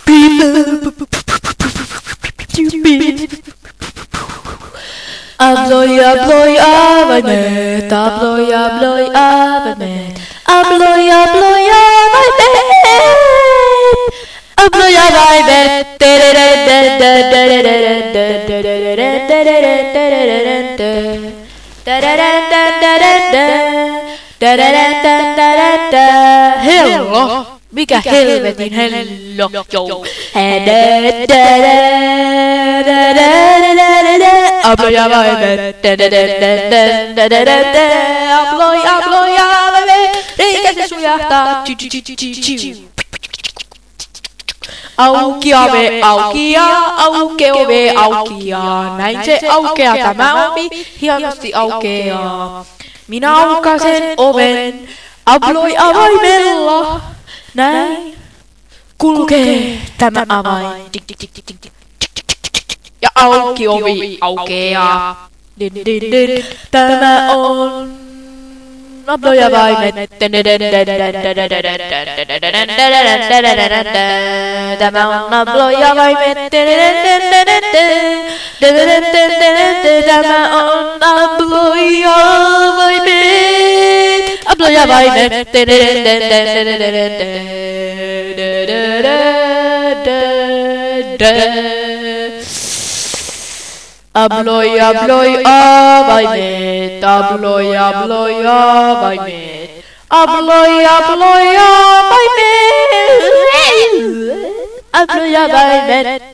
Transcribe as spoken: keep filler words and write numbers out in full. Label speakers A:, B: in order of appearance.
A: Abloy, abloy, avanet, abloy, abloy, avanet, abloy, abloy, avanet, abloy, avanet, hello, mikä helvetin hello, joo, abloy, avanet, abloy, abloy, avanet, reikä se sujahtaa, auki ove, aukia, auke ove, aukia, näin se aukeaa, tämä ovi hienosti aukeaa. Minä aukasen oven, abloy avaimella, näin kulkee tämä avain. Ja auki ovi aukeaa. Tämä on abloy avaimet. Tämä on abloy avaimet. Tämä on abloy avaimet. Abloy avaimet. Abloy, abloy, avaimet, abloy, abloy, avaimet, abloy, abloy, avaimet, abloy, avaimet.